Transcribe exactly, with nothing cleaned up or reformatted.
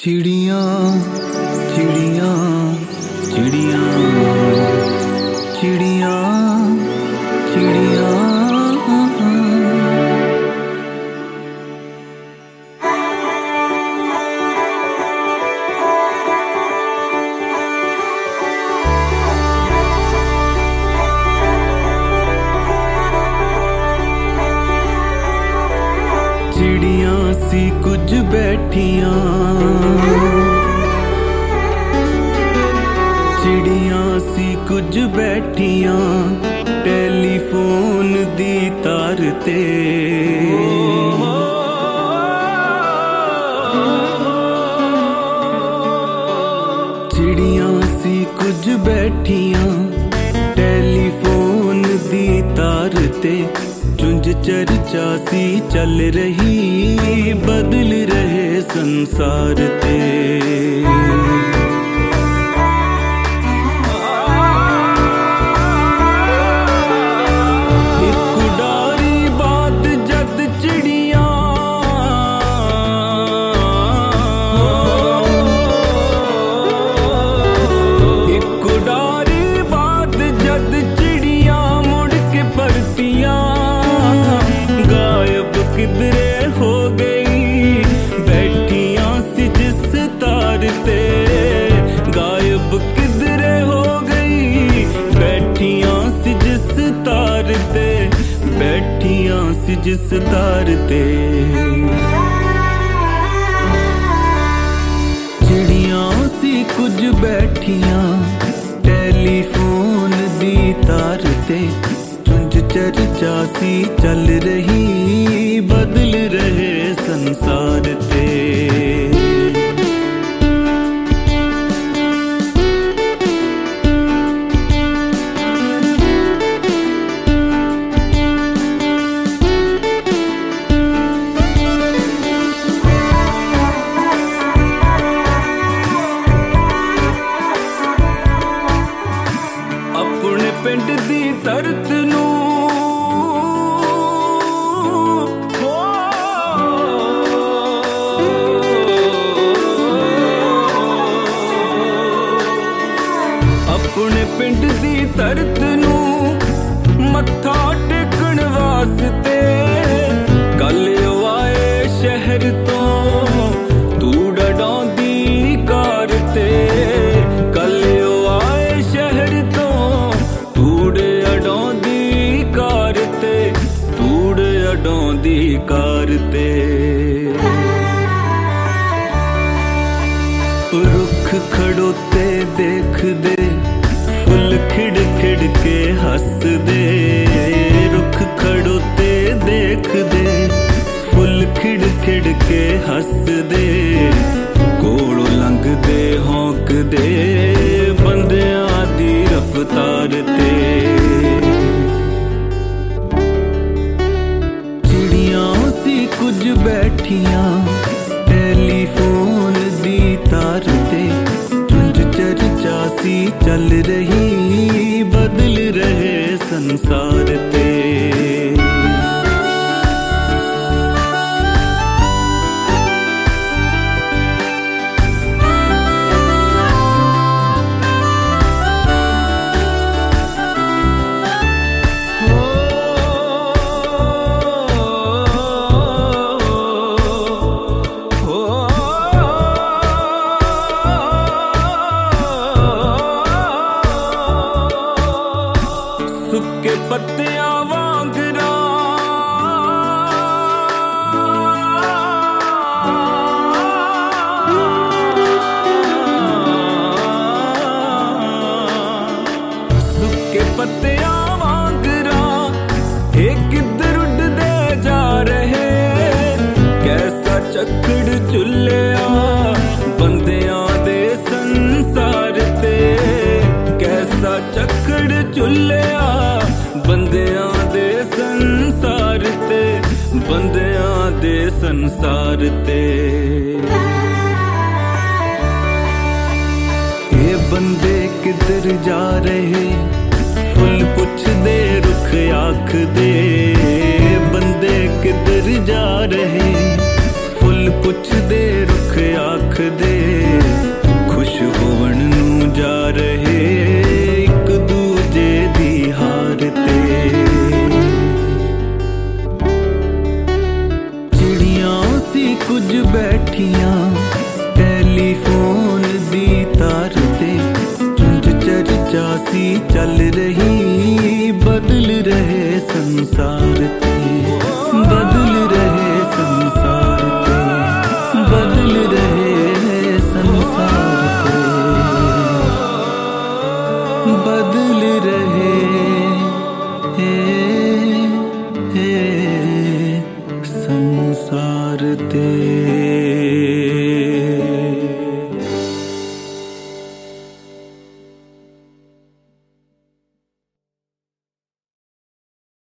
चिड़ियाँ चिड़ियाँ चिड़ियाँ चिड़ियाँ चिड़ियाँ चिड़ियाँ सी कुछ बैठियाँ चिड़ियाँ सी कुछ बैठियाँ टेलीफोन दी तार ते चिड़ियाँ सी कुछ बैठियाँ टेलीफोन दी तार ते चुंझ चर्चा सी चल रही बदल रहे संसार ते एक उडारी बात जद चिड़ियाँ एक उडारी बात जद चिड़ियाँ मुड़ के परतियाँ गायब किधरे हो गई बैठियां सी जिस तार ते गायब किधरे हो गई बैठियां सी जिस तार ते बैठियां सी जिस तार ते चिड़ियां सी कुछ बैठियां टेलीफोन दी तार ते चर्चा सी चल रही बदल रहे संसार ते अपने पिंड दी तरत नू अपने पिंड दी तरत नू मत्था टेकण वास्ते कल आए शहर तो तू डडांदी कार ते कल आए शहर तो तूड़ अडांदी कार ते तूड़ अडांदी कार ते रुख खड़ोते देख दे फुल खिड़ खिड़ के हंस दे रुख खड़ोते देख दे फुल खिड़ खिड़ के हंस दे कोड़ों लंघ दे हौंक दे बंदियां दी रफ्तार ते चिड़ियां सी कुछ बैठियां टेलीफोन दी तार ते चर्चा सी चल रही बदल रहे संसार ते सुक्के पत्तियां वांगरा सुक्के पत्तियां वांगरा ये किधर उड़दे जा रहे कैसा चक्कड़ चुल्लिया बंदियां दे संसार ते कैसा चक्कड़ चुल्लिया बंदियां दे संसार ते बंदियां दे संसार ते ये बंदे किधर जा रहे फुल पुछ दे रुख आख दे बंदे किधर जा रहे फुल पुछ दे रुख आख दे खुश होवन नू जा रहे एक दूजे दी हार ते। चिड़ियां सी कुछ बैठियां टेलीफोन दी तार ते, चुंझ चर्चा सी चल रही बदल रहे संसार ते, बदल रहे संसार ते, बदल रहे संसार ते, बदल रहे ए, ए, संसार ते।